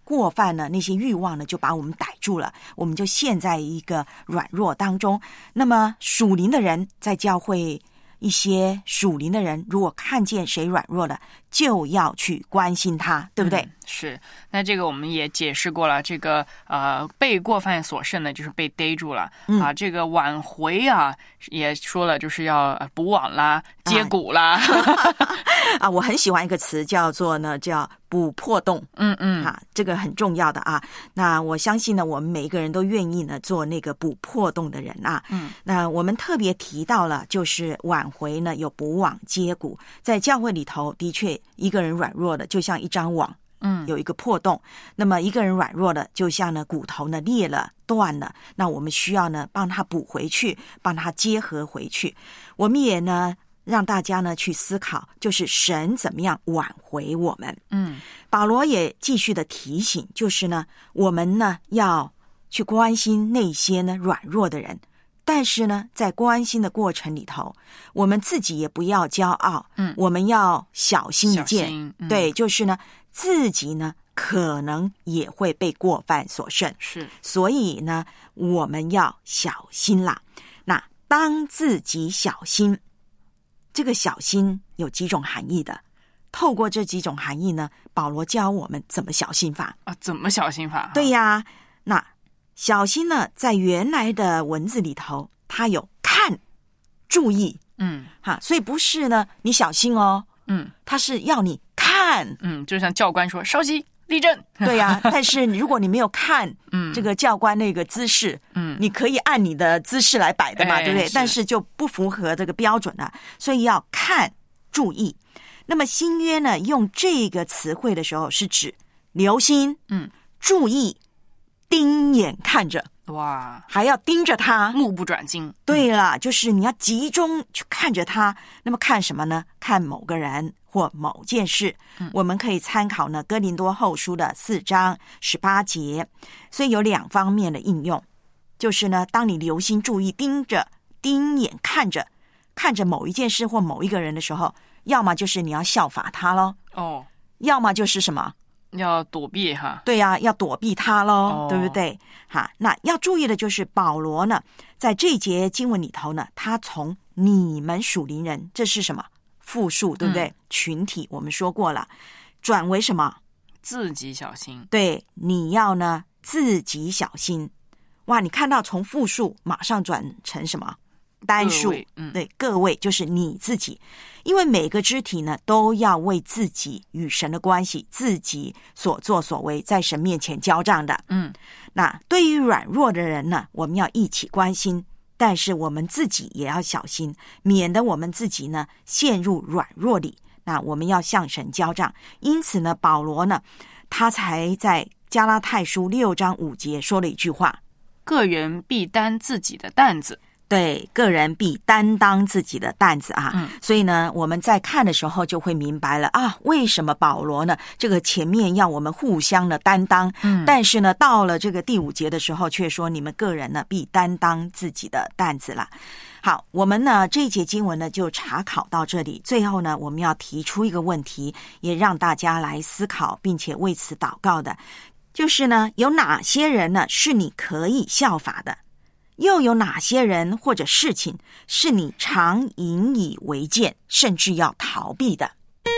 过犯呢，那些欲望呢，就把我们逮住了，我们就陷在一个软弱当中。那么属灵的人在教会，一些属灵的人如果看见谁软弱了，就要去关心他，对不对？ 嗯、是。那这个我们也解释过了，这个呃被过犯所胜呢，就是被逮住了、嗯、啊。这个挽回啊，也说了，就是要补网啦、接骨啦。 啊, 啊，我很喜欢一个词叫做呢，叫补破洞。 嗯嗯， 啊，这个很重要的啊。那我相信呢，我们每一个人都愿意呢做那个补破洞的人啊。 嗯， 那我们特别提到了，就是挽回呢有补网接骨，在教会里头的确。一个人软弱的就像一张网， 嗯， 有一个破洞。那么一个人软弱的就像呢骨头呢裂了断了，那我们需要呢帮他补回去，帮他结合回去。我们也呢让大家呢去思考，就是神怎么样挽回我们。 嗯， 保罗也继续的提醒，就是呢我们呢要去关心那些呢软弱的人。但是呢，在关心的过程里头，我们自己也不要骄傲， 嗯， 我们要小心一件， 嗯、 对，就是呢，自己呢可能也会被过犯所胜， 是， 所以呢，我们要小心啦。那当自己小心，这个小心有几种含义的。透过这几种含义呢，保罗教我们怎么小心法啊？怎么小心法？ 对呀，那。小心呢，在原来的文字里头，它有看、注意， 嗯， 哈，所以不是呢，你小心哦， 嗯， 它是要你看， 嗯，就像教官说稍息立正， 对呀、啊。但是如果你没有看， 嗯， 这个教官那个姿势， 嗯， 你可以按你的姿势来摆的嘛， 哎、 对不对？ 是但是就不符合这个标准了，所以要看、注意。那么新约呢，用这个词汇的时候，是指留心， 嗯， 注意。盯眼看着， 哇， 还要盯着他， 目不转睛。 对了，就是你要集中去看着他。那么看什么呢？看某个人或某件事。 嗯、 我们可以参考呢哥林多后书的四章十八节。所以有两方面的应用，就是呢，当你留心注意盯着、盯眼看着、看着某一件事或某一个人的时候，要么就是你要效法他咯， 哦， 要么就是什么？ 要躲避哈， 对呀、啊，要躲避他咯、 哦、 对不对？哈，那要注意的就是保罗呢，在这一节经文里头呢，他从你们属灵人，这是什么？复数，对不对？嗯、群体我们说过了，转为什么？ 自己小心。 对，你要呢自己小心。哇，你看到从复数马上转成什么？单数， 嗯， 对，各位就是你自己，因为每个肢体呢都要为自己与神的关系、自己所作所为在神面前交账的。 嗯， 那对于软弱的人呢，我们要一起关心，但是我们自己也要小心，免得我们自己呢陷入软弱里。那我们要向神交账。因此呢，保罗呢，他才在加拉太书六章五节说了一句话： 个人必担自己的担子。 对，个人必担当自己的担子啊、 嗯、 所以呢我们在看的时候就会明白了啊，为什么保罗呢这个前面要我们互相的担当、 嗯、 但是呢到了这个第五节的时候却说你们个人呢必担当自己的担子了。好，我们呢这一节经文呢就查考到这里，最后呢我们要提出一个问题，也让大家来思考并且为此祷告的，就是呢有哪些人呢是你可以效法的，又有哪些人或者事情是你常引以为戒，甚至要逃避的？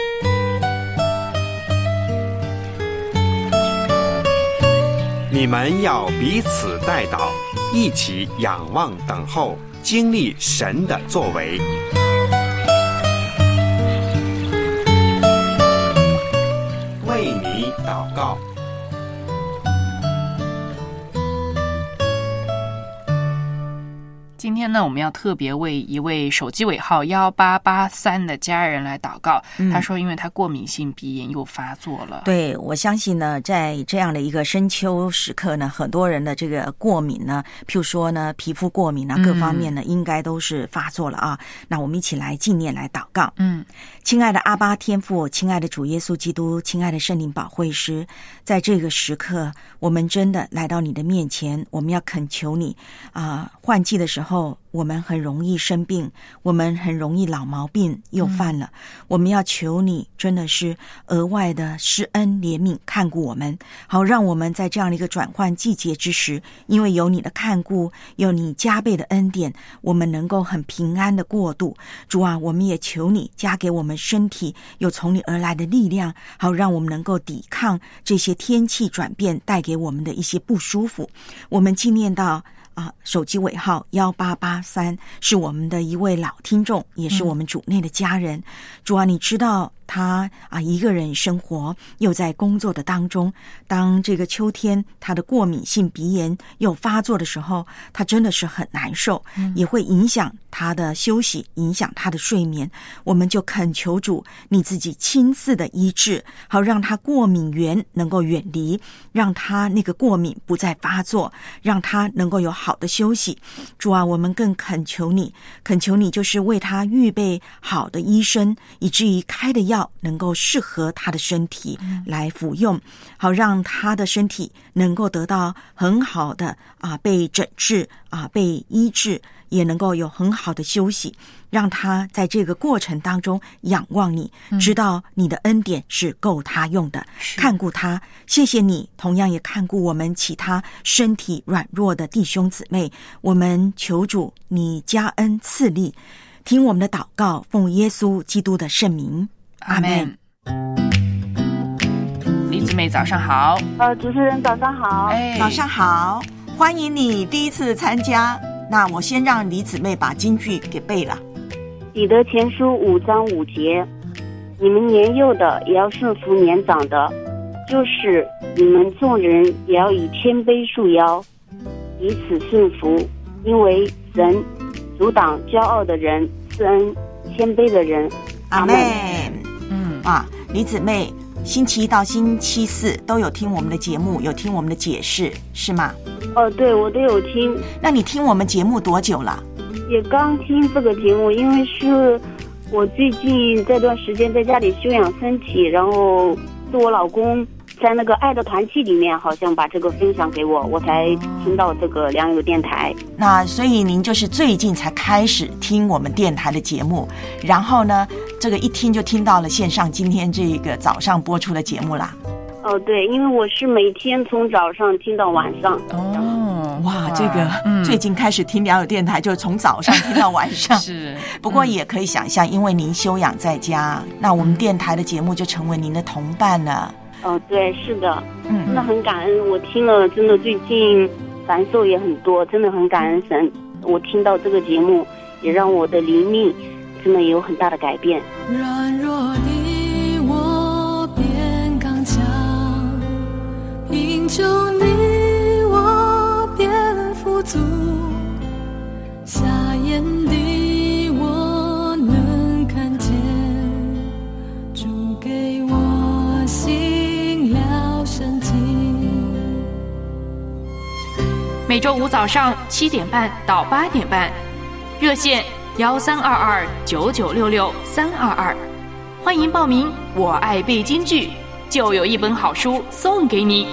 你们要彼此代祷，一起仰望等候，经历神的作为。为你祷告。 今天呢，我们要特别为一位手机尾号一八八三的家人来祷告、嗯、他说因为他过敏性鼻炎又发作了。 对，我相信呢在这样的一个深秋时刻呢，很多人的这个过敏呢，譬如说呢皮肤过敏啊，各方面呢、嗯、应该都是发作了啊。那我们一起来纪念来祷告。 嗯， 亲爱的阿爸天父，亲爱的主耶稣基督，亲爱的圣灵保惠师，在这个时刻我们真的来到你的面前，我们要恳求你啊、呃，换季的时候候我们很容易生病，我们很容易老毛病又犯了、嗯、我们要求你真的是额外的施恩怜悯看顾我们，好让我们在这样的一个转换季节之时，因为有你的看顾，有你加倍的恩典，我们能够很平安的过渡。主啊，我们也求你加给我们身体有从你而来的力量，好让我们能够抵抗这些天气转变带给我们的一些不舒服。我们纪念到啊，手机尾号一八八三是我们的一位老听众，也是我们主内的家人、嗯、主啊，你知道他啊一个人生活，又在工作的当中，当这个秋天他的过敏性鼻炎又发作的时候，他真的是很难受、嗯、也会影响他的休息，影响他的睡眠。我们就恳求主你自己亲自的医治，好让他过敏源能够远离，让他那个过敏不再发作，让他能够有好的休息。主啊，我们更恳求你恳求你就是为他预备好的医生，以至于开的药能够适合他的身体来服用，好让他的身体能够得到很好的啊被诊治啊被医治，也能够有很好的休息，让他在这个过程当中仰望你、嗯、知道你的恩典是够他用的，看顾他。谢谢你同样也看顾我们其他身体软弱的弟兄姊妹，我们求主你加恩赐力，听我们的祷告，奉耶稣基督的圣名，阿们。 李姊妹早上好。 呃，主持人早上好。 哎，早上好，欢迎你第一次参加。那我先让李姊妹把金句给背了。 彼得前书五章五节，你们年幼的也要顺服年长的，就是你们众人也要以谦卑束腰，彼此顺服，因为神阻挡骄傲的人，赐恩谦卑的人。 阿们。嗯啊，李姊妹星期一到星期四都有听我们的节目，有听我们的解释是吗？ 哦，对，我都有听。 那你听我们节目多久了？ 也刚听这个节目，因为是我最近这段时间在家里休养身体，然后是我老公在那个爱的团契里面好像把这个分享给我，我才听到这个良友电台。 那所以您就是最近才开始听我们电台的节目，然后呢这个一听就听到了线上今天这个早上播出的节目啦。 哦，对，因为我是每天从早上听到晚上。 哦，哇，这个、嗯、最近开始听良友电台，就从早上听到晚上。 是， 不过也可以想象，因为您休养在家，那我们电台的节目就成为您的同伴了。 哦，对，是的，嗯，真的很感恩。我听了，真的最近感受也很多，真的很感恩神。我听到这个节目，也让我的灵命真的有很大的改变。 软弱的我变刚强，贫穷的我变富足，瞎眼的我能看见，主给我新了神经。 每周五早上七点半到八点半，热线幺三二二九九六六三二二，欢迎报名。我爱背京剧，就有一本好书送给你。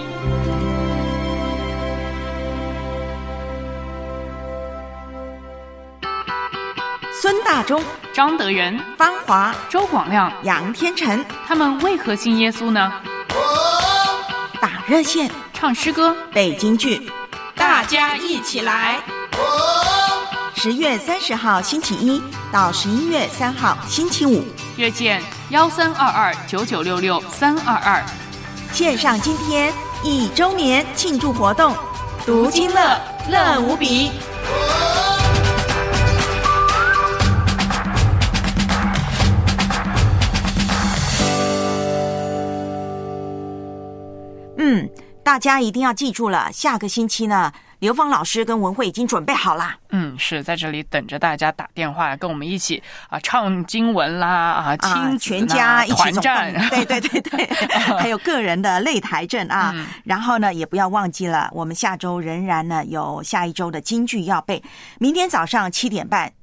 孙大中、 张德元、 方华、 周广亮、 杨天成， 他们为何信耶稣呢？ 打热线， 唱诗歌， 背京剧， 大家一起来。 十月三十号星期一到十一月三号星期五， 热线幺三二二九九六六三二二， 线上今天一周年庆祝活动，读经乐，乐无比。嗯，大家一定要记住了，下个星期呢，刘芳老师跟文慧已经准备好啦。 嗯，是在这里等着大家打电话跟我们一起啊唱经文啦啊，亲子、啊、 全家一起团战， 对对对对，还有个人的擂台阵啊、嗯。然后呢，也不要忘记了，我们下周仍然呢有下一周的京剧要背。明天早上七点半，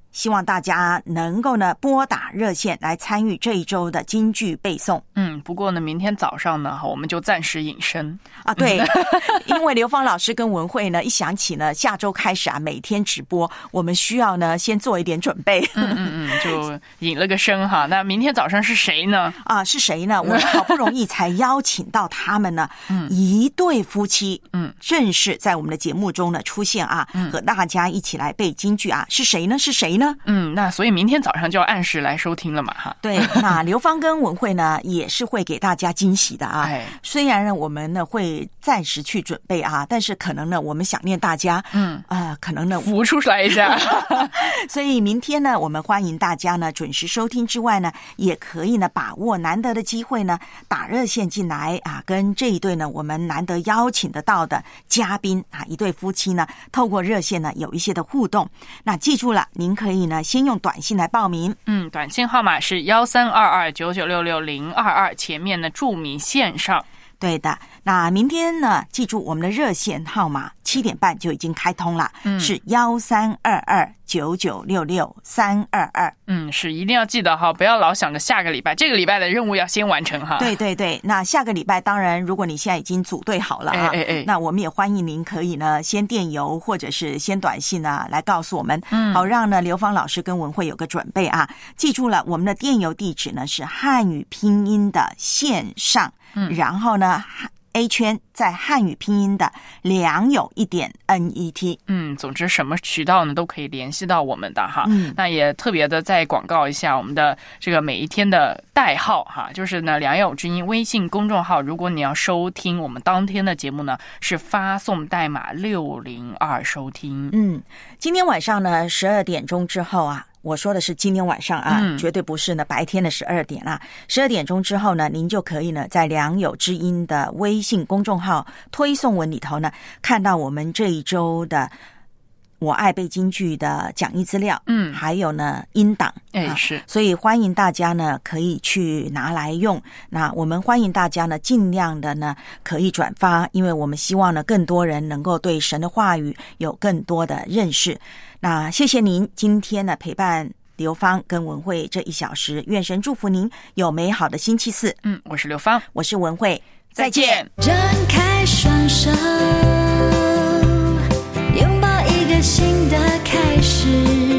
希望大家能够呢拨打热线来参与这一周的金句背诵。 嗯，不过呢，明天早上呢，我们就暂时隐身啊。对，因为刘芳老师跟文慧呢，一想起呢下周开始啊，每天直播，我们需要呢先做一点准备。 嗯嗯嗯，就隐了个身哈。那明天早上是谁呢？ 啊，是谁呢？我们好不容易才邀请到他们呢，嗯、一对夫妻，嗯，正式在我们的节目中呢出现啊，嗯、和大家一起来背金句啊，是谁呢？是谁呢？ 嗯，那所以明天早上就要按时来收听了嘛，哈。 对，那刘芳跟文慧呢也是会给大家惊喜的啊。哎、虽然呢我们呢会暂时去准备啊，但是可能呢我们想念大家，嗯啊、呃，可能呢浮出来一下。 所以明天呢，我们欢迎大家呢准时收听之外呢，也可以呢把握难得的机会呢打热线进来啊，跟这一对呢我们难得邀请得到的嘉宾啊，一对夫妻呢透过热线呢有一些的互动。那记住了，您可以呢先用短信来报名， 嗯，短信号码是幺三二二九九六六零二二，前面呢注明线上。 对的，那明天呢，记住我们的热线号码七点半就已经开通了，嗯、是幺三二二九九六六三二二。 嗯，是一定要记得哈，不要老想着下个礼拜，这个礼拜的任务要先完成哈。 对对对，那下个礼拜当然，如果你现在已经组队好了啊，哎哎哎，那我们也欢迎您可以呢先电邮或者是先短信啊来告诉我们，嗯，好让呢刘芳老师跟文慧有个准备啊。记住了，我们的电邮地址呢是汉语拼音的线上。嗯，然后呢 A 圈在汉语拼音的良友一点 N E T。 嗯，总之什么渠道呢都可以联系到我们的哈。嗯，那也特别的再广告一下我们的这个每一天的代号哈，就是呢良友之音微信公众号，如果你要收听我们当天的节目呢，是发送代码六零二收听。 嗯，今天晚上呢十二点钟之后啊，我说的是今天晚上啊，嗯、绝对不是呢白天的十二点啊。十二点钟之后呢，您就可以呢在良友之音的微信公众号推送文里头呢，看到我们这一周的我爱背金句的讲义资料，嗯，还有呢音档， 哎、啊、是， 所以欢迎大家呢可以去拿来用。那我们欢迎大家呢尽量的呢可以转发，因为我们希望呢更多人能够对神的话语有更多的认识。那谢谢您今天呢陪伴刘芳跟文慧这一小时，愿神祝福您有美好的星期四。 嗯，我是刘芳， 我是文慧， 再见。 张开双手，拥抱一个新的开始。